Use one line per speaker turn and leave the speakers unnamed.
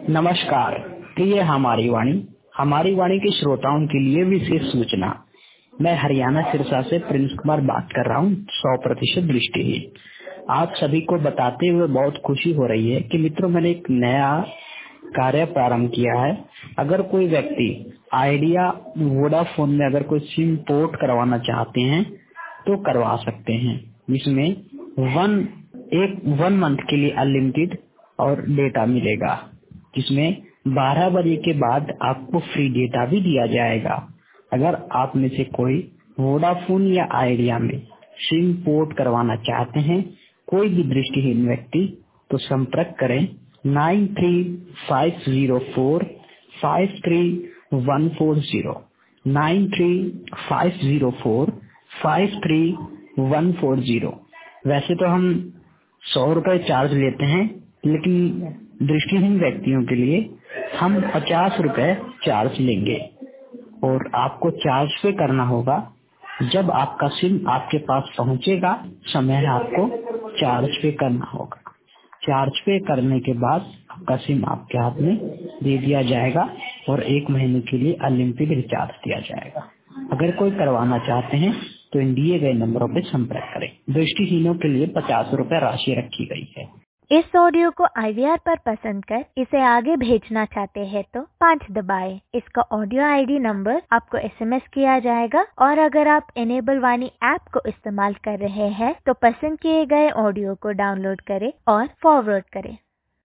नमस्कार। प्रिय हमारी वाणी के श्रोताओं के लिए विशेष सूचना। मैं हरियाणा सिरसा से प्रिंस कुमार बात कर रहा हूँ, 100% दृष्टिहीन। आप सभी को बताते हुए बहुत खुशी हो रही है कि मित्रों, मैंने एक नया कार्य प्रारंभ किया है। अगर कोई व्यक्ति आइडिया वोडाफोन में अगर कोई सिम पोर्ट करवाना चाहते हैं तो करवा सकते हैं, जिसमें वन मंथ के लिए अनलिमिटेड और डेटा मिलेगा, जिसमें 12 बजे के बाद आपको फ्री डेटा भी दिया जाएगा। अगर आप में से कोई वोडाफोन या आइडिया में सिम पोर्ट करवाना चाहते हैं, कोई भी दृष्टिहीन व्यक्ति, तो संपर्क करें 9350453140 9350453140। वैसे तो हम 100 रुपए चार्ज लेते हैं, लेकिन दृष्टिहीन व्यक्तियों के लिए हम 50 रुपए चार्ज लेंगे। और आपको चार्ज पे करना होगा जब आपका सिम आपके पास पहुंचेगा, समय आपको चार्ज पे करना होगा। चार्ज पे करने के बाद आपका सिम आपके हाथ में दे दिया जाएगा और 1 महीने के लिए अनलिमिटेड रिचार्ज दिया जाएगा। अगर कोई करवाना चाहते हैं तो इन दिए गए नंबरों पर संपर्क करें। दृष्टिहीनों के लिए 50 रुपए राशि रखी गई है।
इस ऑडियो को IVR पर पसंद कर इसे आगे भेजना चाहते हैं तो 5 दबाएं। इसका ऑडियो ID नंबर आपको SMS किया जाएगा और अगर आप इनेबल वाणी ऐप को इस्तेमाल कर रहे हैं तो पसंद किए गए ऑडियो को डाउनलोड करें और फॉरवर्ड करें।